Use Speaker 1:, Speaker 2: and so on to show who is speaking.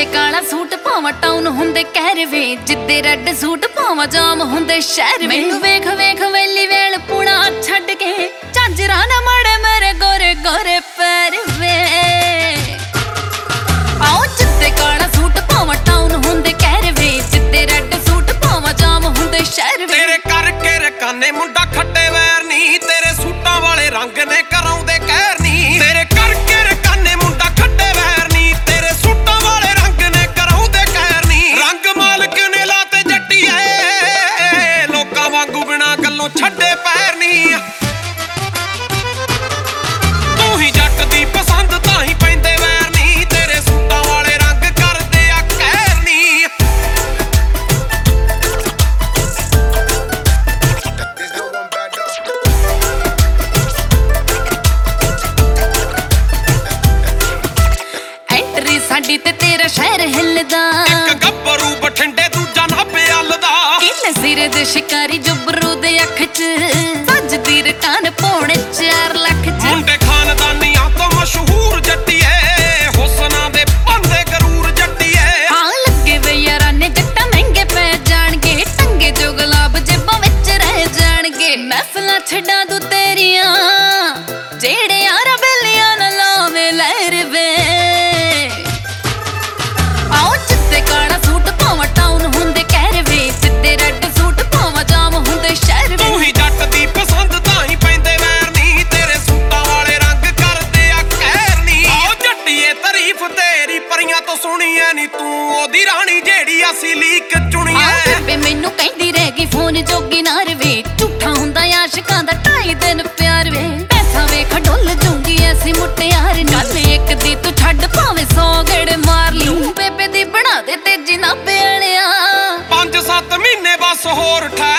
Speaker 1: ਜਿੱਦੇ ਕਾਲਾ ਸੂਟ ਪਾਵਾਂ ਟਾਊਨ ਹੁੰਦੇ ਕਹਿਰ ਵੇ, ਜਿੱਦੇ ਰੈੱਡ ਸੂਟ ਪਾਵਾਂ ਜਾਮ ਹੁੰਦੇ ਸ਼ਹਿਰ ਵੇ। ਮੈਨੂੰ ਵੇਖ ਵੇਖ ਵੈਲੀ ਵੇਲ ਪੁਣਾ ਛੱਡ ਕੇ ਝਾਂਜਰਾਂ ਨਾ ਮੜੇ ਮੇਰੇ ਗੋਰੇ ਗੋਰੇ ਪੈਰ ਵੇ। ਆਓ ਜਿੱਦੇ ਕਾਲਾ ਸੂਟ ਪਾਵਾਂ ਟਾਊਨ ਹੁੰਦੇ ਕਹਿਰ ਵੇ, ਜਿੱਦੇ ਰੈੱਡ ਸੂਟ ਪਾਵਾਂ ਜਾਮ ਹੁੰਦੇ ਸ਼ਹਿਰ ਵੇ।
Speaker 2: ਤੇਰੇ ਕਰਕੇ ਰਕਾਨੇ ਮੁੰਡਾ ਖੱਟੇ ਵੈਰ ਨੀ, ਤੇਰੇ ਸੂਟਾਂ ਵਾਲੇ ਰੰਗ ਨੇ ਕਰਾਉਂਦੇ ਕਹਿਰ ਨੀ। ਤੇਰੇ ਕਰਕੇ ਰਕਾਨੇ ਮੁੰਡਾ ਖੱਟੇ ਵੈਰ ਨੀ, ਤੇਰੇ ਸੂਟਾਂ ਵਾਲੇ ਰੰਗ ਨੇ ਕਰਾਉਂਦੇ ਕਹਿਰ ਨੀ। ਰੰਗ ਮਾਲਕ ਨੇ ਲਾਤੇ ਜੱਟੀਏ, ਲੋਕਾਂ ਵਾਂਗੂ ਬਿਨਾਂ ਗੱਲੋਂ ਛੱਡੇ ਪੈਰ ਨੀ। ਤੂੰ ਹੀ ਜੱਟ ਦੀ ਪਸੰਦ ਤਾਂ ਹੀ ਪੈਂਦੇ ਵੈਰ ਨੀ, ਤੇਰੇ ਸੂਟਾਂ ਵਾਲੇ ਰੰਗ ਕਰਦੇ ਆ ਕਹਿਰ ਨੀ।
Speaker 1: ਐਂਟਰੀ ਸਾਡੀ ਤੇ ਤੇਰਾ ਸ਼ਹਿਰ ਹਿੱਲਦਾ,
Speaker 2: ਇੱਕ ਗੱਭਰੂ ਬਠਿੰਡੇ ਦੂਜਾ ਨਾਭੇ ਵੱਲਦਾ।
Speaker 1: ਕਿੰਨੇ ਸਿਰੇ ਦੇ ਸ਼ਿਕਾਰੀ ਜੁਬਰੂ ਦੇ ਅੱਖ 'ਚ ਵੱਜਦੀ ਰਕਾਨ ਪੌਣੇ 4 ਲੱਖ 'ਚ।
Speaker 2: ਮੁੰਡੇ ਖਾਨਦਾਨੀਆਂ ਤੋਂ ਮਸ਼ਹੂਰ ਜੱਟੀਏ, ਹੁਸਨਾਂ ਦੇ ਬੰਦੇ ਗਰੂਰ ਜੱਟੀਏ।
Speaker 1: ਹਾਂ ਲੱਗੇ ਵੇ ਯਾਰਾਂ ਨੇ ਜੱਟਾਂ ਮਹਿੰਗੇ ਪੈ ਜਾਣਗੇ, ਟੰਗੇ ਜੋ ਗੁਲਾਬ ਜੇਬਾਂ ਵਿੱਚ ਰਹਿ ਜਾਣਗੇ। ਮਹਿਫਲਾਂ ਛੱਡਾਂ ਦੂ ਤੇਰੀਆਂ, ਜਿਹੜੇ ਯਾਰਾਂ ਬੇਲੀਆਂ ਨਾ ਲਾਵੇ ਲਹਿਰ ਵੇ। ਆਓ ਜਿੱਦੇ ਕਾਲਾ ਸੂਟ ਪਾਵਾਂ ਟਾਊਨ ਹੁੰਦੇ ਕਹਿਰ ਵੇ, ਜਿੱਦੇ ਰੈੱਡ ਸੂਟ ਪਾਵਾਂ ਜਾਮ ਹੁੰਦੇ ਸ਼ਹਿਰ ਵੇ।
Speaker 2: ਤੂੰ ਹੀ ਜੱਟ ਦੀ ਪਸੰਦ ਤਾਂ ਹੀ ਪੈਂਦੇ ਵੈਰ ਨੀ, ਤੇਰੇ ਸੂਟਾਂ ਵਾਲੇ ਰੰਗ ਕਰਦੇ ਆ ਕਹਿਰ ਨੀ। ਆਓ ਜੱਟੀਏ ਤਾਰੀਫ ਤੇਰੀ ਪਰੀਆਂ ਤੋਂ ਸੁਣੀ ਐ ਨੀ, ਤੂੰ ਉਹਦੀ ਰਾਣੀ ਜਿਹੜੀ ਅਸੀਂ ਲੀਕ ਚੁਣੀ ਐ।
Speaker 1: ਬੇਬੇ ਮੈਨੂੰ ਕਹਿੰਦੀ ਰਹਿ ਗਈ ਫੋਨ ਜੋਗੀ ਨਾ ਰਵੇ, ਝੂਠਾ ਹੁੰਦਾ ਆਸ਼ਿਕਾਂ ਦਾ 2.5 ਦਿਨ ਪਿਆਰ ਵੇ। ਪੈਸਾ ਵੇਖ ਡੁੱਲ ਜੂੰਗੀ ਐਸੀ ਮੁਟਿਆਰ ਨੀ, ਗੱਲ ਇੱਕ ਦੀ ਤੂੰ ਛੱਡ ਭਾਵੇਂ 100 ਗੇੜੇ ਮਾਰ ਲਈ। ਬੇਬੇ ਦੀ ਬਣਾ ਦੇ ਤੇਜੀ ਨਾ ਪਿਆਲਿਆ,
Speaker 2: 5-7 ਮਹੀਨੇ ਬਸ ਹੋਰ ਠਹਿਰ